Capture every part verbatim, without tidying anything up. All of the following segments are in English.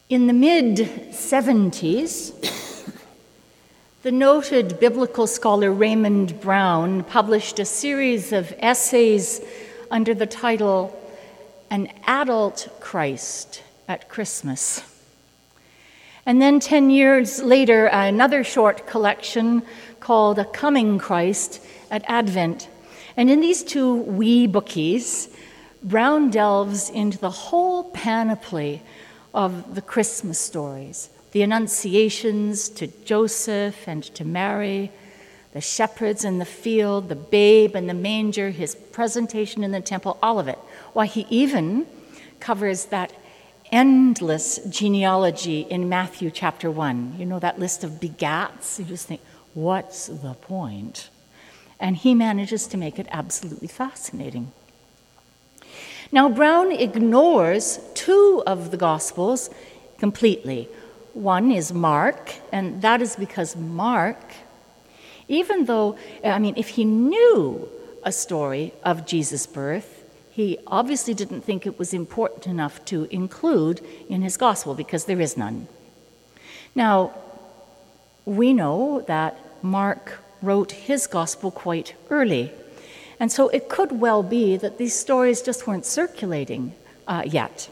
In the mid seventies, the noted biblical scholar Raymond Brown published a series of essays under the title, An Adult Christ at Christmas. And then ten years later, another short collection called A Coming Christ at Advent. And in these two wee bookies, Brown delves into the whole panoply of the Christmas stories, the Annunciations to Joseph and to Mary, the shepherds in the field, the babe in the manger, his presentation in the temple, all of it. Why, he even covers that endless genealogy in Matthew chapter one. You know, that list of begats? You just think, what's the point? And he manages to make it absolutely fascinating. Now, Brown ignores two of the Gospels completely. One is Mark, and that is because Mark, even though, I mean, if he knew a story of Jesus' birth, he obviously didn't think it was important enough to include in his Gospel because there is none. Now, we know that Mark wrote his Gospel quite early. And so it could well be that these stories just weren't circulating uh, yet.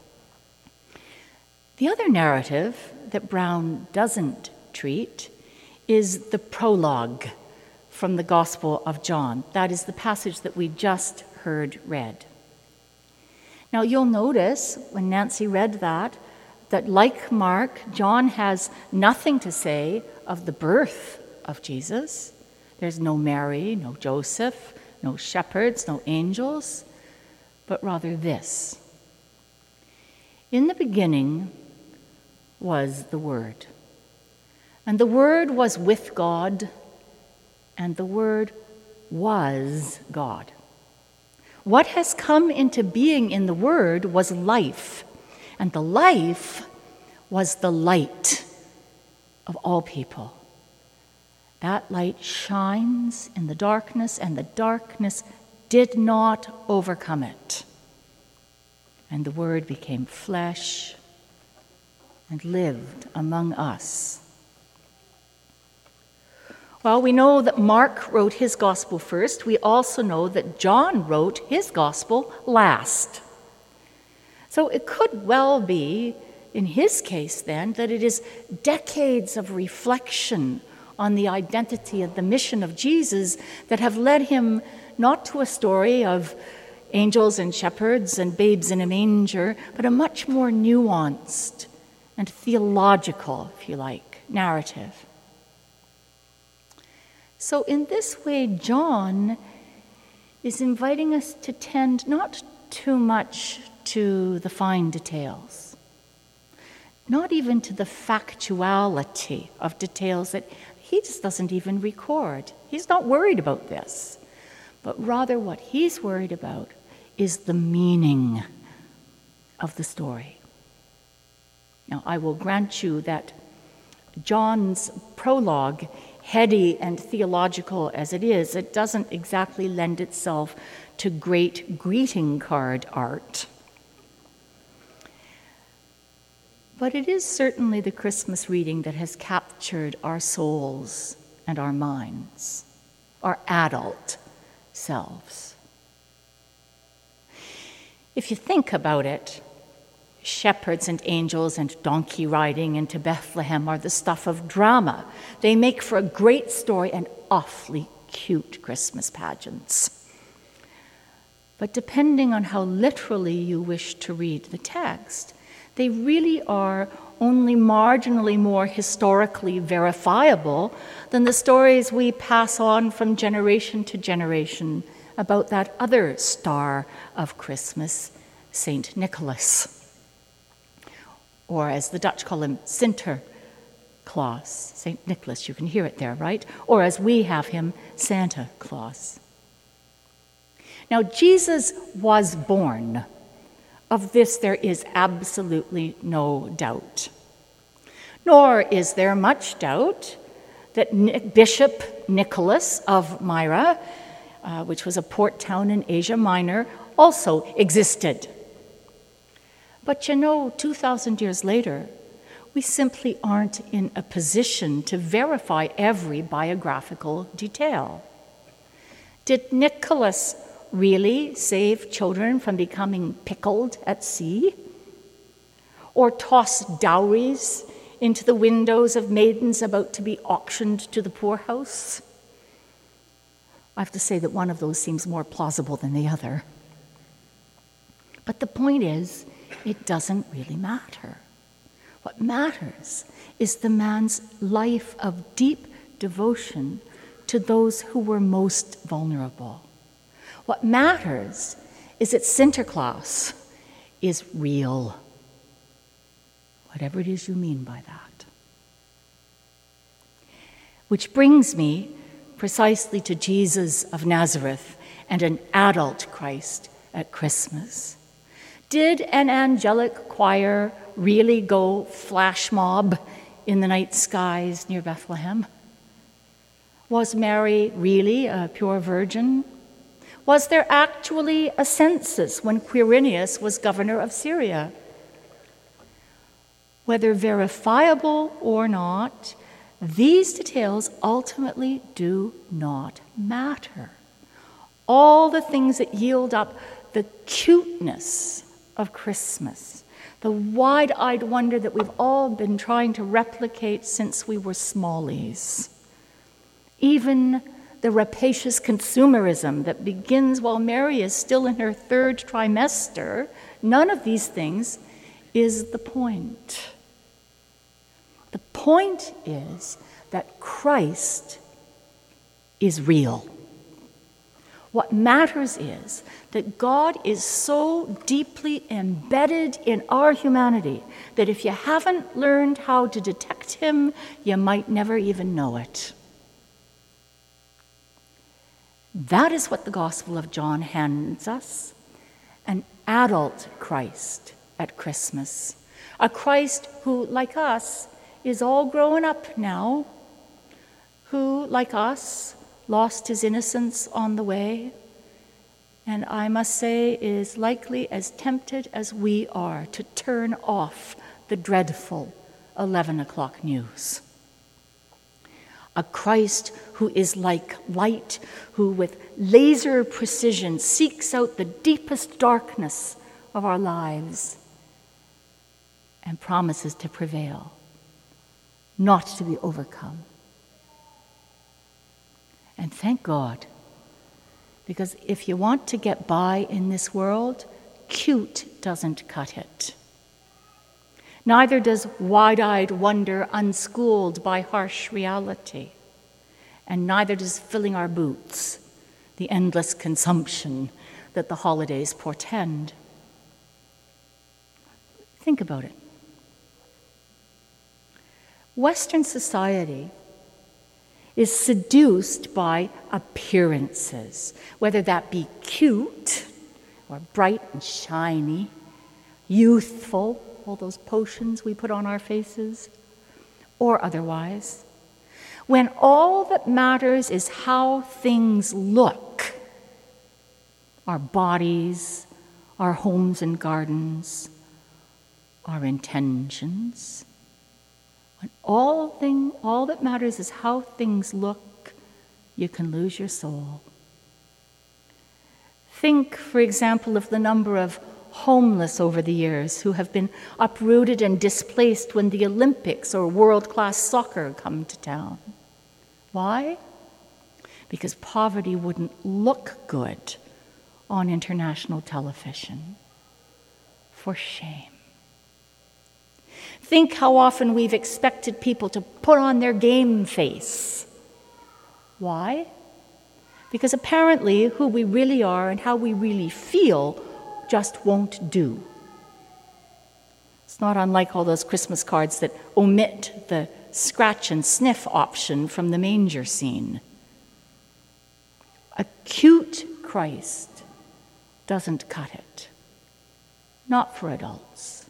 The other narrative that Brown doesn't treat is the prologue from the Gospel of John. That is the passage that we just heard read. Now you'll notice when Nancy read that, that like Mark, John has nothing to say of the birth of Jesus. There's no Mary, no Joseph, no shepherds, no angels, but rather this. In the beginning was the Word, and the Word was with God, and the Word was God. What has come into being in the Word was life, and the life was the light of all people. That light shines in the darkness, and the darkness did not overcome it. And the Word became flesh and lived among us. Well, we know that Mark wrote his gospel first. We also know that John wrote his gospel last. So it could well be, in his case then, that it is decades of reflection on the identity and the mission of Jesus that have led him not to a story of angels and shepherds and babes in a manger, but a much more nuanced and theological, if you like, narrative. So in this way, John is inviting us to tend not too much to the fine details, not even to the factuality of details that he just doesn't even record. He's not worried about this, but rather what he's worried about is the meaning of the story. Now, I will grant you that John's prologue, heady and theological as it is, it doesn't exactly lend itself to great greeting card art. But it is certainly the Christmas reading that has captured our souls and our minds, our adult selves. If you think about it, shepherds and angels and donkey riding into Bethlehem are the stuff of drama. They make for a great story and awfully cute Christmas pageants. But depending on how literally you wish to read the text, they really are only marginally more historically verifiable than the stories we pass on from generation to generation about that other star of Christmas, Saint Nicholas. Or as the Dutch call him, Sinterklaas, Saint Nicholas, you can hear it there, right? Or as we have him, Santa Claus. Now, Jesus was born. Of this there is absolutely no doubt. Nor is there much doubt that Bishop Nicholas of Myra, uh, which was a port town in Asia Minor, also existed. But you know, two thousand years later, we simply aren't in a position to verify every biographical detail. Did Nicholas really save children from becoming pickled at sea? Or toss dowries into the windows of maidens about to be auctioned to the poorhouse? I have to say that one of those seems more plausible than the other. But the point is, it doesn't really matter. What matters is the man's life of deep devotion to those who were most vulnerable. What matters is that Sinterklaas is real, whatever it is you mean by that. Which brings me precisely to Jesus of Nazareth and an adult Christ at Christmas. Did an angelic choir really go flash mob in the night skies near Bethlehem? Was Mary really a pure virgin? Was there actually a census when Quirinius was governor of Syria? Whether verifiable or not, these details ultimately do not matter. All the things that yield up the cuteness of Christmas, the wide-eyed wonder that we've all been trying to replicate since we were smallies. Even the rapacious consumerism that begins while Mary is still in her third trimester, none of these things is the point. The point is that Christ is real. What matters is that God is so deeply embedded in our humanity that if you haven't learned how to detect him, you might never even know it. That is what the Gospel of John hands us, an adult Christ at Christmas, a Christ who, like us, is all grown up now, who, like us, lost his innocence on the way, and I must say is likely as tempted as we are to turn off the dreadful eleven o'clock news. A Christ who is like light, who with laser precision seeks out the deepest darkness of our lives and promises to prevail, not to be overcome. And thank God, because if you want to get by in this world, cute doesn't cut it. Neither does wide-eyed wonder unschooled by harsh reality. And neither does filling our boots, the endless consumption that the holidays portend. Think about it. Western society is seduced by appearances, whether that be cute or bright and shiny, youthful, all those potions we put on our faces, or otherwise, when all that matters is how things look, our bodies, our homes and gardens, our intentions. When all thing, all that matters is how things look, you can lose your soul. Think, for example, of the number of homeless over the years who have been uprooted and displaced when the Olympics or world-class soccer come to town. Why? Because poverty wouldn't look good on international television. For shame. Think how often we've expected people to put on their game face. Why? Because apparently who we really are and how we really feel just won't do. It's not unlike all those Christmas cards that omit the scratch and sniff option from the manger scene. A cute Christ doesn't cut it. Not for adults.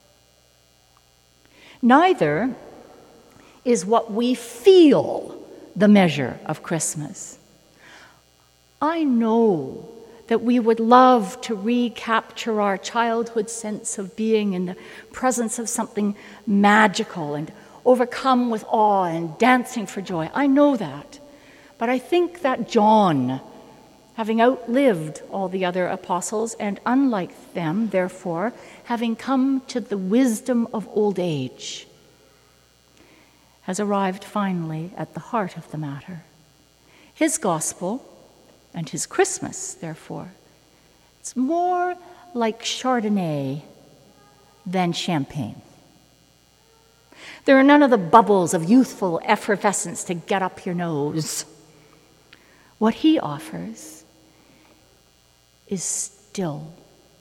Neither is what we feel the measure of Christmas. I know that we would love to recapture our childhood sense of being in the presence of something magical and overcome with awe and dancing for joy. I know that. But I think that John, having outlived all the other apostles, and unlike them, therefore, having come to the wisdom of old age, has arrived finally at the heart of the matter. His gospel, and his Christmas, therefore, it's more like Chardonnay than champagne. There are none of the bubbles of youthful effervescence to get up your nose. What he offers is still,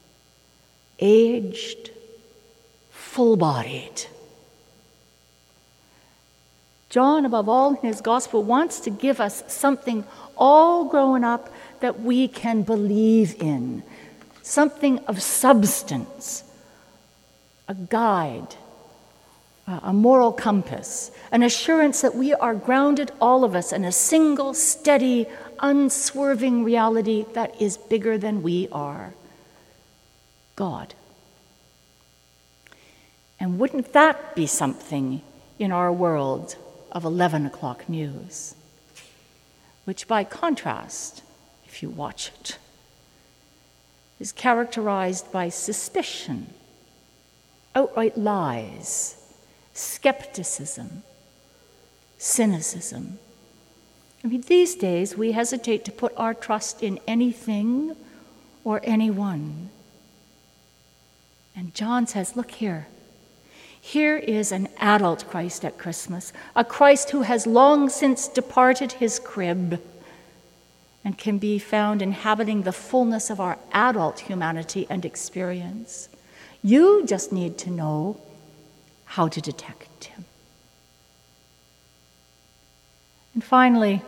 aged, full-bodied. John, above all in his gospel, wants to give us something all grown up that we can believe in, something of substance, a guide, a moral compass, an assurance that we are grounded, all of us, in a single, steady, unswerving reality that is bigger than we are, God. And wouldn't that be something in our world of eleven o'clock news, which by contrast, if you watch it, is characterized by suspicion, outright lies, skepticism, cynicism. I mean, these days we hesitate to put our trust in anything or anyone. And John says, look here. Here is an adult Christ at Christmas, a Christ who has long since departed his crib and can be found inhabiting the fullness of our adult humanity and experience. You just need to know how to detect him. And finally,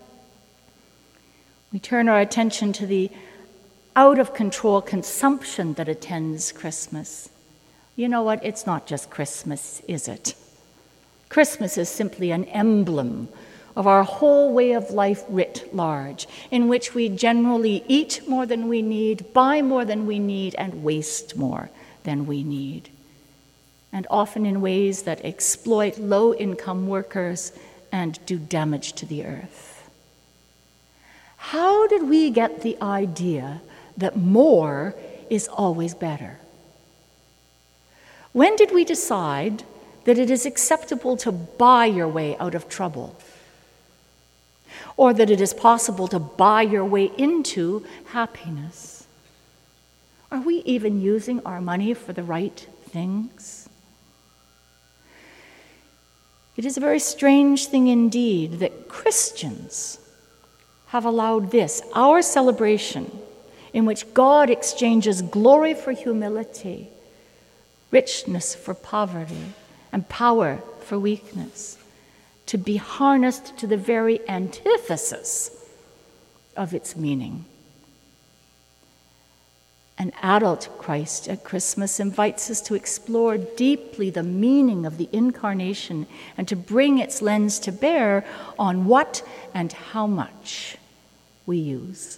we turn our attention to the out-of-control consumption that attends Christmas. You know what? It's not just Christmas, is it? Christmas is simply an emblem of our whole way of life writ large, in which we generally eat more than we need, buy more than we need, and waste more than we need, and often in ways that exploit low-income workers and do damage to the earth. How did we get the idea that more is always better? When did we decide that it is acceptable to buy your way out of trouble? Or that it is possible to buy your way into happiness? Are we even using our money for the right things? It is a very strange thing indeed that Christians have allowed this, our celebration, in which God exchanges glory for humility, richness for poverty, and power for weakness, to be harnessed to the very antithesis of its meaning. An adult Christ at Christmas invites us to explore deeply the meaning of the incarnation and to bring its lens to bear on what and how much we use.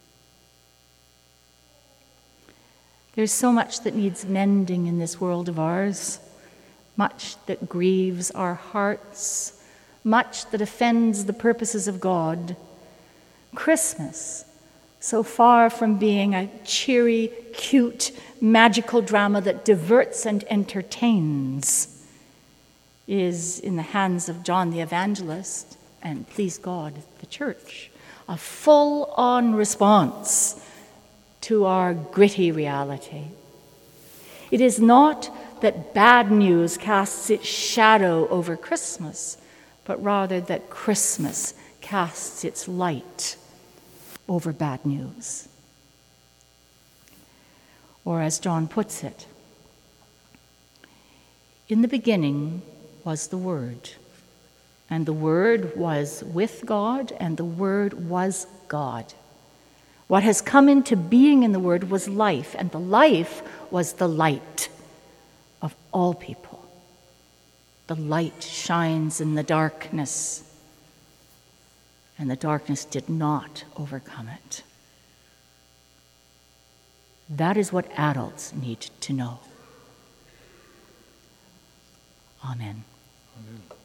There's so much that needs mending in this world of ours, much that grieves our hearts, much that offends the purposes of God. Christmas, so far from being a cheery, cute, magical drama that diverts and entertains, is in the hands of John the Evangelist, and please God, the church, a full-on response to our gritty reality. It is not that bad news casts its shadow over Christmas, but rather that Christmas casts its light over bad news. Or as John puts it, in the beginning was the Word, and the Word was with God, and the Word was God. What has come into being in the Word was life, and the life was the light of all people. The light shines in the darkness, and the darkness did not overcome it. That is what adults need to know. Amen. Amen.